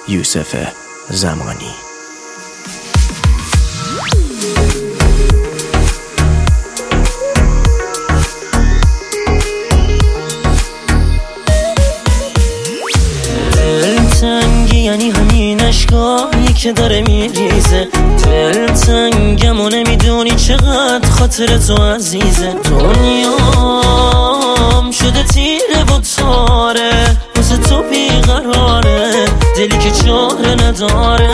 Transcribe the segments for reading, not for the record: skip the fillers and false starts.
یوسف زمانی. دلتنگی یعنی همین اشکایی که داره میریزه، دلتنگم و نمیدونی چقدر خاطر تو عزیزه. دنیام شده تیره و تاره، واسه تو بیقراره، دلی که چاره نداره.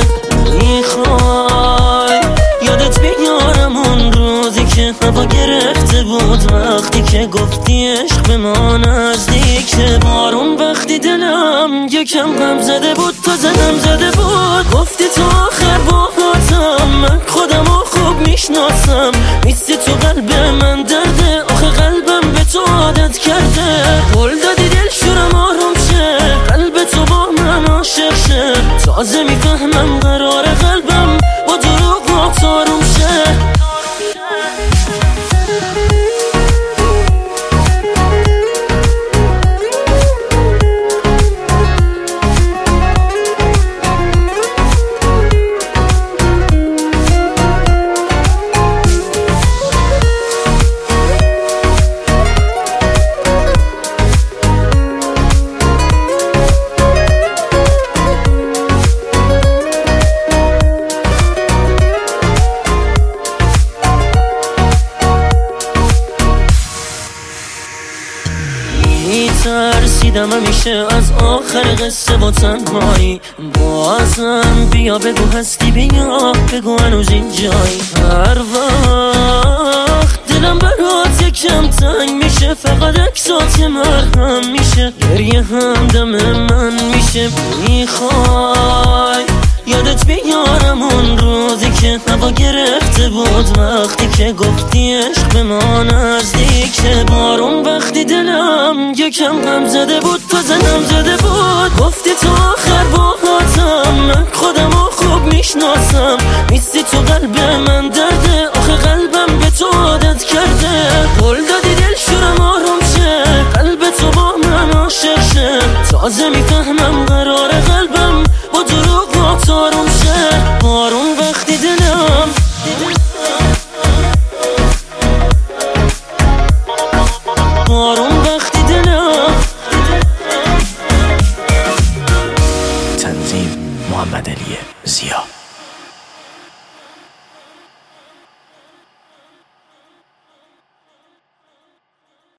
میخوای یادت بیارم اون روزی که هوا گرفته بود، وقتی که گفتی عشق به ما نزدیکه. بارون وقتی دلم یکم غم زده بود، تازه غم زده بود، گفتی تو آخر باهاتم، من خودم رو خوب میشناسم، نیستی تو قلب من درده، آخه قلبم به تو عادت کرده. قول دادی دل شورم آروم شه، قلب تو با من عاشق شه، تازه میفهمم قرار قلبم با دروغ آروم شه. ترسیدم همیشه از آخر قصه با تنهایی، بازم بیا بگو هستی، بیا بگو هنوز اینجایی. هر وقت دلم برات یکم تنگ میشه، فقط عکسات مرهم میشه، گریه هم دم من میشه. میخوای یادت بیارم اون روزی که هوا گرفته بود، وقتی که گفتی عشق به ما نزدیکه. بارون وقتی دلم یکم غم زده بود، تازه غم زده بود، گفتی تو آخر باهاتم، من خودم رو خوب میشناسم، نیستی تو قلب من درده، آخه قلبم به تو عادت کرده. قول دادی دل شورم آروم شه، قلب تو با من عاشق شه، تازه میفهمم قرار قلبم با دروغ آروم شه. بارون وقتی دلم بارون